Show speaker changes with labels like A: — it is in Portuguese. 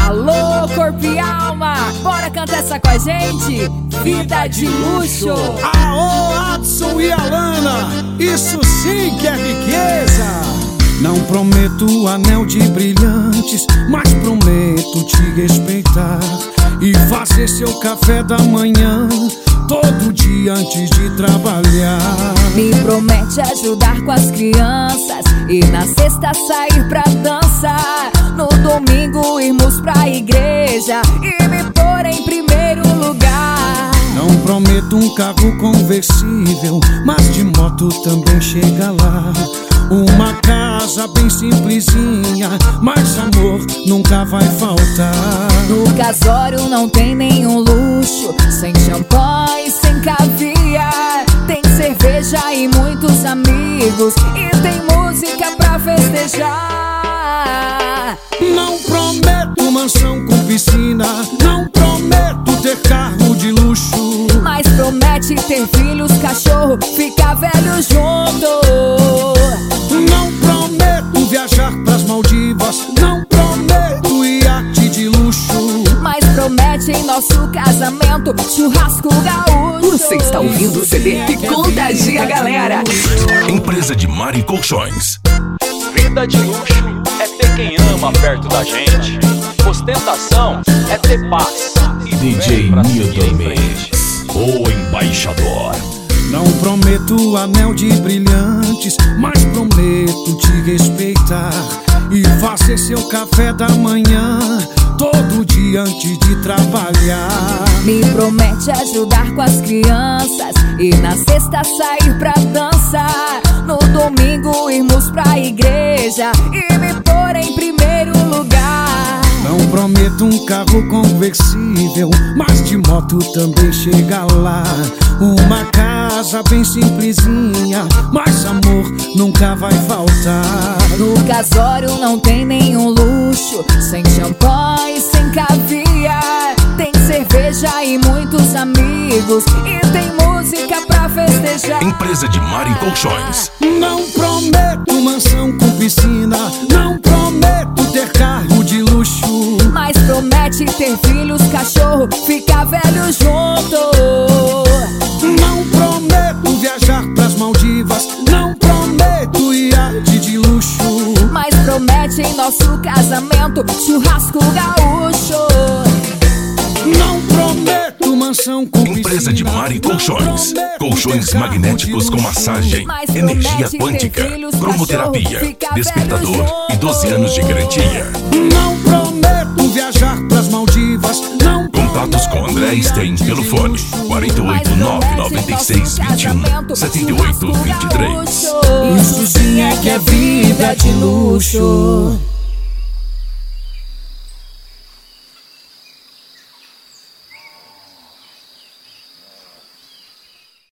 A: Alô, corpo e alma, bora cantar essa com a gente. Vida de luxo.
B: Aô, Adson e Alana, isso sim que é riqueza. Não prometo anel de brilhantes, mas prometo te respeitar e fazer seu café da manhã todo dia antes de trabalhar.
A: Me promete ajudar com as crianças e na sexta sair pra dançar. No domingo irmos pra igreja e me pôr em primeiro lugar.
B: Não prometo um carro conversível, mas de moto também chega lá. Uma casa bem simplesinha, mas amor nunca vai faltar.
A: No casório não tem nenhum luxo, sem champanhe, sem caviar. Tem cerveja e muitos amigos, e tem música pra festejar.
B: Não prometo mansão com piscina, não prometo ter carro de luxo,
A: mas promete ter filhos, cachorro, ficar velho junto.
B: Não prometo viajar pras Maldivas, não prometo iate de luxo,
A: mas promete em nosso casamento churrasco gaúcho.
C: Você está ouvindo o CD que contagia a galera.
D: Empresa de Mari Colchões.
E: Vida de luxo é ter quem ama perto da gente. Ostentação é ter paz.
D: DJ Nilton Mendes, o embaixador.
B: Não prometo anel de brilhantes, mas prometo te respeitar e fazer seu café da manhã todo dia antes de trabalhar.
A: Me promete ajudar com as crianças e na sexta sair pra dançar. No domingo irmos pra igreja e me pôr em primeiro lugar.
B: Não prometo um carro conversível, mas de moto também chega lá. Uma casa bem simplesinha, mas amor nunca vai faltar.
A: No casório não tem nenhum luxo, sem champanhe, sem caviar. Tem cerveja e muitos amigos, e tem música pra festejar.
D: Empresa de Mari Colchões.
B: Não prometo mansão com piscina, não prometo ter carro de luxo,
A: mas promete ter filhos, cachorro, ficar velho junto.
B: Não prometo viajar pras Maldivas, não prometo iate de luxo,
A: mas promete em nosso casamento churrasco gaúcho.
B: Não prometo mansão com piscina.
D: Empresa de Mari Colchões. Colchões magnéticos com massagem, energia quântica, cromoterapia, despertador e 12 anos de garantia.
B: Não prometo viajar pras Maldivas, não.
D: Contatos com André Stein pelo fone 48996217823.
A: Isso sim é que é vida de luxo.